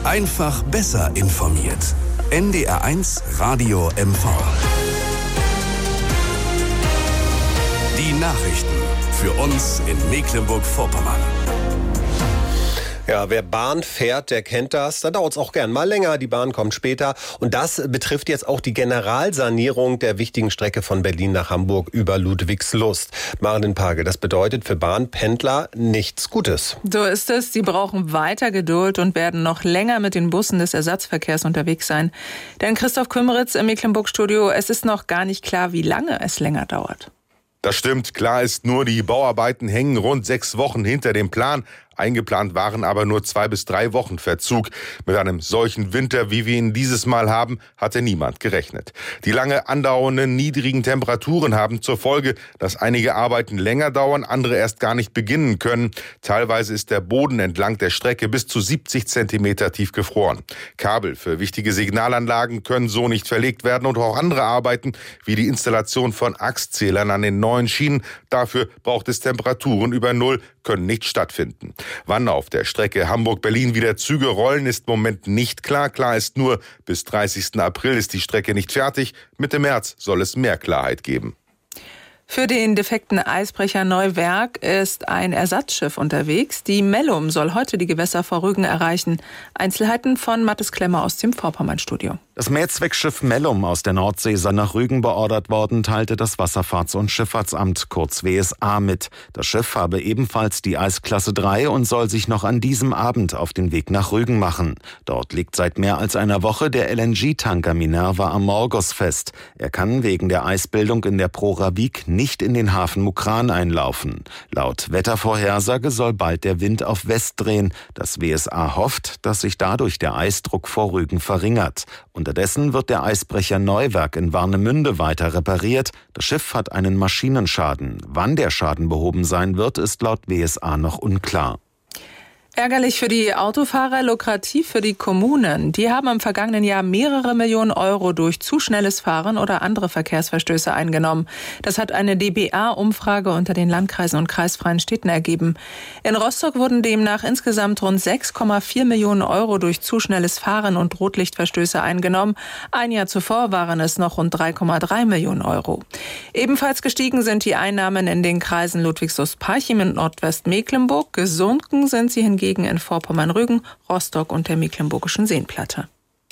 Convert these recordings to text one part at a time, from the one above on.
Einfach besser informiert. NDR1 Radio MV. Die Nachrichten für uns in Mecklenburg-Vorpommern. Ja, wer Bahn fährt, der kennt das. Da dauert es auch gern mal länger. Die Bahn kommt später. Und das betrifft jetzt auch die Generalsanierung der wichtigen Strecke von Berlin nach Hamburg über Ludwigslust. Marilyn Pagel, das bedeutet für Bahnpendler nichts Gutes. So ist es. Sie brauchen weiter Geduld und werden noch länger mit den Bussen des Ersatzverkehrs unterwegs sein. Denn Christoph Kümmeritz im Mecklenburg-Studio, es ist noch gar nicht klar, wie lange es länger dauert. Das stimmt. Klar ist nur, die Bauarbeiten hängen rund 6 Wochen hinter dem Plan. Eingeplant waren aber nur 2 bis 3 Wochen Verzug. Mit einem solchen Winter, wie wir ihn dieses Mal haben, hatte niemand gerechnet. Die lange andauernden niedrigen Temperaturen haben zur Folge, dass einige Arbeiten länger dauern, andere erst gar nicht beginnen können. Teilweise ist der Boden entlang der Strecke bis zu 70 Zentimeter tief gefroren. Kabel für wichtige Signalanlagen können so nicht verlegt werden und auch andere Arbeiten, wie die Installation von Achszählern an den neuen Schienen, dafür braucht es Temperaturen über Null, können nicht stattfinden. Wann auf der Strecke Hamburg-Berlin wieder Züge rollen, ist im Moment nicht klar. Klar ist nur, bis 30. April ist die Strecke nicht fertig. Mitte März soll es mehr Klarheit geben. Für den defekten Eisbrecher Neuwerk ist ein Ersatzschiff unterwegs. Die Mellum soll heute die Gewässer vor Rügen erreichen. Einzelheiten von Mathis Klemmer aus dem Vorpommern-Studio. Das Mehrzweckschiff Mellum aus der Nordsee sei nach Rügen beordert worden, teilte das Wasserfahrts- und Schifffahrtsamt, kurz WSA, mit. Das Schiff habe ebenfalls die Eisklasse 3 und soll sich noch an diesem Abend auf den Weg nach Rügen machen. Dort liegt seit mehr als einer Woche der LNG-Tanker Minerva am Morgos fest. Er kann wegen der Eisbildung in der Proravik nicht in den Hafen Mukran einlaufen. Laut Wettervorhersage soll bald der Wind auf West drehen. Das WSA hofft, dass sich dadurch der Eisdruck vor Rügen verringert. Unterdessen wird der Eisbrecher Neuwerk in Warnemünde weiter repariert. Das Schiff hat einen Maschinenschaden. Wann der Schaden behoben sein wird, ist laut WSA noch unklar. Ärgerlich für die Autofahrer, lukrativ für die Kommunen. Die haben im vergangenen Jahr mehrere Millionen Euro durch zu schnelles Fahren oder andere Verkehrsverstöße eingenommen. Das hat eine dba-Umfrage unter den Landkreisen und kreisfreien Städten ergeben. In Rostock wurden demnach insgesamt rund 6,4 Millionen Euro durch zu schnelles Fahren und Rotlichtverstöße eingenommen. Ein Jahr zuvor waren es noch rund 3,3 Millionen Euro. Ebenfalls gestiegen sind die Einnahmen in den Kreisen Ludwigslust-Parchim und Nordwestmecklenburg. Gesunken sind sie hingegen in Vorpommern-Rügen, Rostock und der Mecklenburgischen Seenplatte.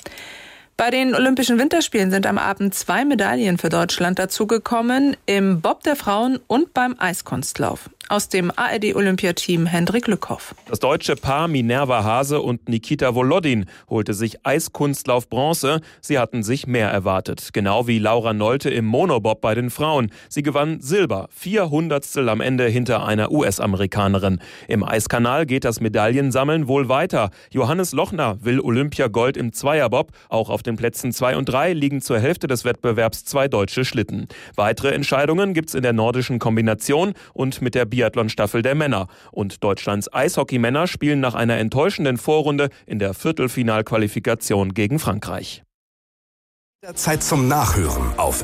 Bei den Olympischen Winterspielen sind am Abend 2 Medaillen für Deutschland dazugekommen, im Bob der Frauen und beim Eiskunstlauf. Aus dem ARD-Olympiateam Hendrik Lückhoff. Das deutsche Paar Minerva Hase und Nikita Volodin holte sich Eiskunstlauf Bronze. Sie hatten sich mehr erwartet. Genau wie Laura Nolte im Monobob bei den Frauen. Sie gewann Silber, 400stel am Ende hinter einer US-Amerikanerin. Im Eiskanal geht das Medaillensammeln wohl weiter. Johannes Lochner will Olympiagold im Zweierbob. Auch auf den Plätzen 2 und 3 liegen zur Hälfte des Wettbewerbs 2 deutsche Schlitten. Weitere Entscheidungen gibt's in der nordischen Kombination und mit der Biathlon-Staffel der Männer. Und Deutschlands Eishockeymänner spielen nach einer enttäuschenden Vorrunde in der Viertelfinalqualifikation gegen Frankreich. Zeit zum Nachhören auf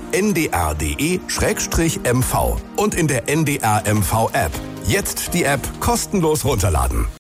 ndr.de/mv und in der NDR MV App. Jetzt die App kostenlos runterladen.